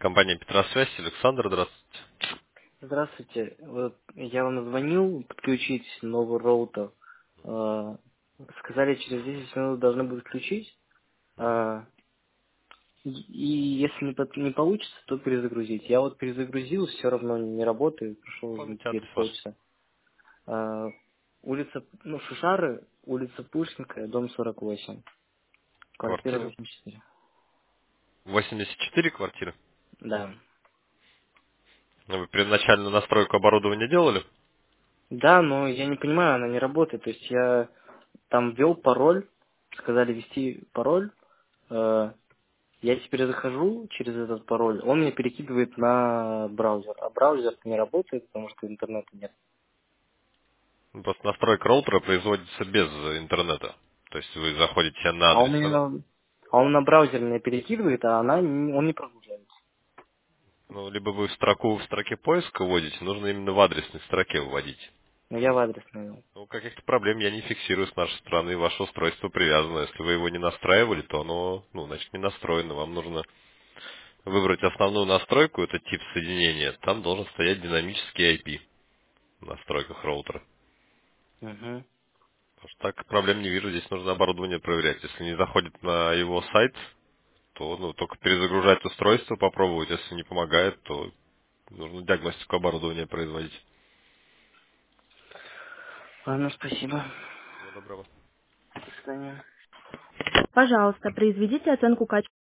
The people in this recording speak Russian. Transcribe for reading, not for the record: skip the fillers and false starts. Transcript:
Компания Петросвязь, Александр, здравствуйте. Здравствуйте. Вот я вам звонил подключить новый роутер. Э, Сказали, через 10 минут должны будут включить. Э, И если не получится, то перезагрузить. Я вот перезагрузил, все равно не работает. Прошло уже Помните где-то адрес ваш? полчаса. Э, Улица, Шушары, улица Пушкинская, дом 48, квартира Квартира? 84. 84 квартиры? Да. Вы первоначальную настройку оборудования делали? Да, но я не понимаю, она не работает. То есть я там ввел пароль, сказали ввести пароль. Э, Я теперь захожу через этот пароль, он меня перекидывает на браузер. А браузер не работает, потому что интернета нет. Ну, просто настройка роутера производится без интернета. То есть вы заходите на А адрес. он на браузер меня перекидывает, а он не прогружается. Ну, либо вы в строке поиска вводите, нужно именно в адресной строке вводить. Но я в адрес навел. Ну, каких-то проблем я не фиксирую с нашей стороны, ваше устройство привязано. Если вы его не настраивали, то оно, значит, не настроено. Вам нужно выбрать основную настройку, это тип соединения. Там должен стоять динамический IP в настройках роутера. Угу. Потому что так проблем не вижу, здесь нужно оборудование проверять. Если не заходит на его сайт, то только перезагружать устройство, попробовать. Если не помогает, то нужно диагностику оборудования производить. Ладно, спасибо. Всего доброго. До свидания. Пожалуйста, произведите оценку качества.